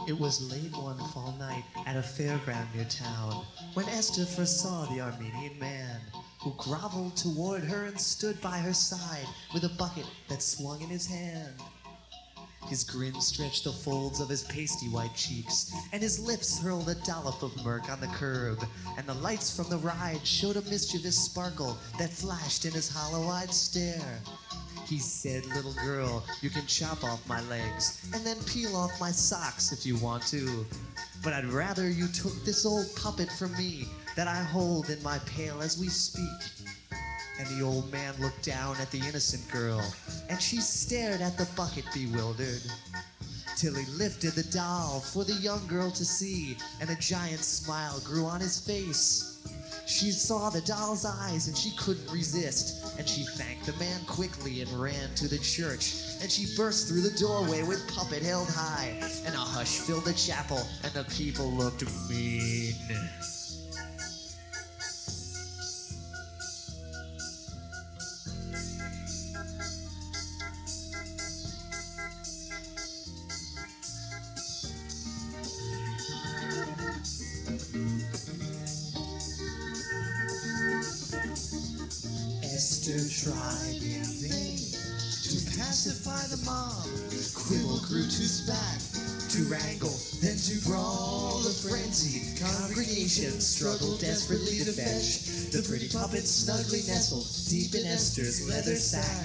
It was late one fall night at a fairground near town when Esther first saw the Armenian man who groveled toward her and stood by her side with a bucket that swung in his hand. His grin stretched the folds of his pasty white cheeks, and his lips hurled a dollop of murk on the curb, and the lights from the ride showed a mischievous sparkle that flashed in his hollow-eyed stare. He said, "Little girl, you can chop off my legs and then peel off my socks if you want to. But I'd rather you took this old puppet from me that I hold in my pail as we speak." And the old man looked down at the innocent girl, and she stared at the bucket bewildered, till he lifted the doll for the young girl to see, and a giant smile grew on his face. She saw the doll's eyes and she couldn't resist, and she thanked the man quickly and ran to the church, and she burst through the doorway with puppet held high, and a hush filled the chapel and the people looked mean. Esther tried in vain to pacify the mob. Quibble grew to spat, to wrangle, then to brawl. The frenzied congregation struggled desperately to fetch the pretty puppet snugly nestled deep in Esther's leather sack.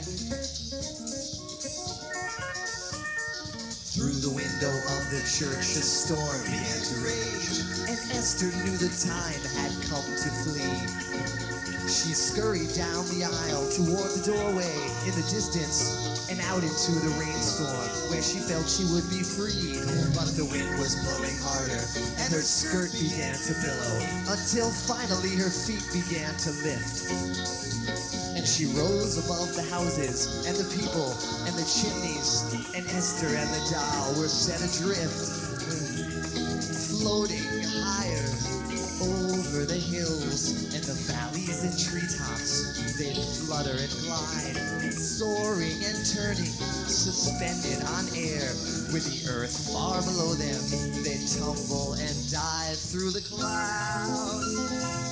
Through the window of the church a storm began to rage, and Esther knew the time had come to flee. She scurried down the aisle toward the doorway in the distance and out into the rainstorm where she felt she would be free. But the wind was blowing harder and her skirt began to billow until finally her feet began to lift. And she rose above the houses and the people and the chimneys, and Esther and the doll were set adrift, floating higher over the hills and the valleys and treetops. They'd flutter and glide, soaring and turning, suspended on air. With the earth far below them, they'd tumble and dive through the clouds.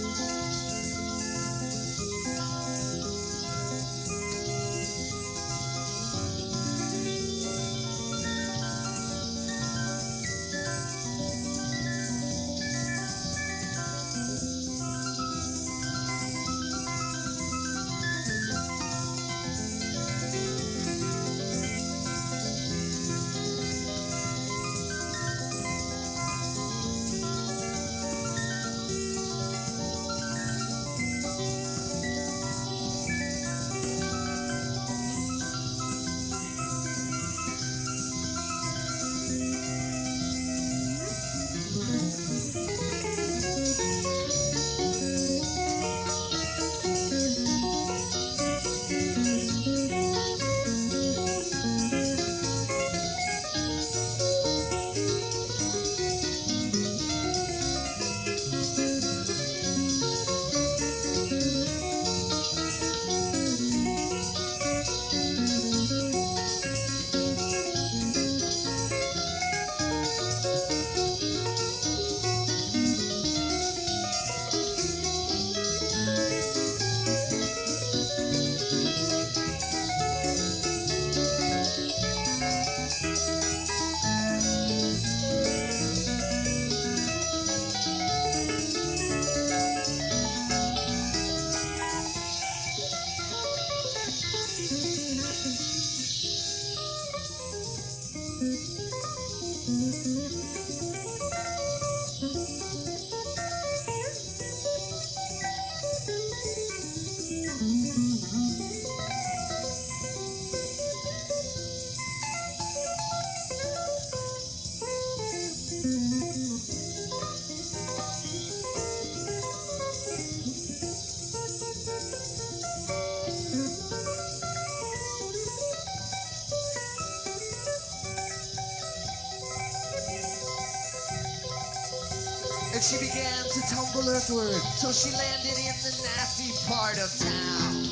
And she began to tumble earthward till she landed in the nasty part of town.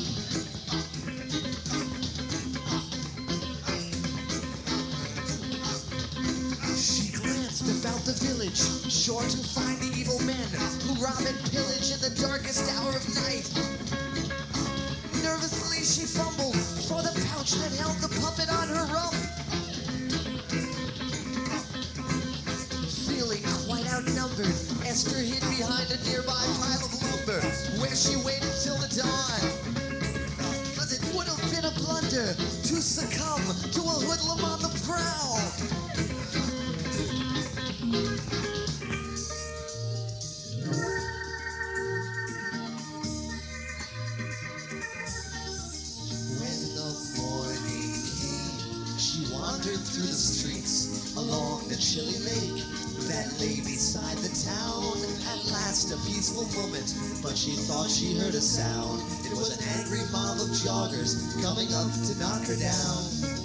She glanced the village, sure to find the evil men who rob and pillage in the darkest hour of night. Nervously she fumbled for the pouch that held the puppet on her rump. Feeling quite outnumbered, Esther hid behind a nearby pile of lumber, where she waited till the dawn. Cause it would have been a blunder to succumb to a hoodlum on the prowl. When the morning came, she wandered through the streets along the chilly lake that lay beside the town. At last a peaceful moment, but she thought she heard a sound. It was an angry mob of joggers coming up to knock her down.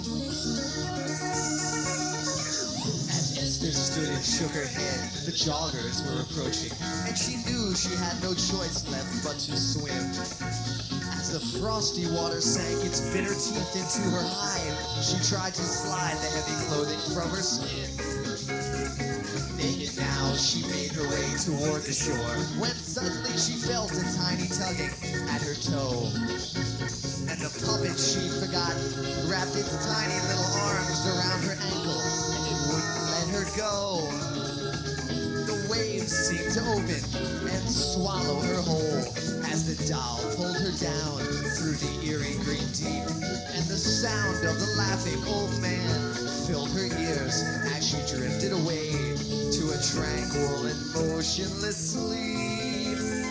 As Esther stood and shook her head, the joggers were approaching, and she knew she had no choice left but to swim. As the frosty water sank its bitter teeth into her hide, she tried to slide the heavy clothing from her skin. Naked now, she made her way toward the shore, when suddenly she felt a tiny tugging at her toe. And the puppet she forgot wrapped its tiny little arms around her ankle, and it wouldn't let her go. The waves seemed to open and swallow her whole, as the doll pulled her down through the eerie green deep, and the sound of the laughing old man filled her ears as she drifted away to a tranquil and motionless sleep.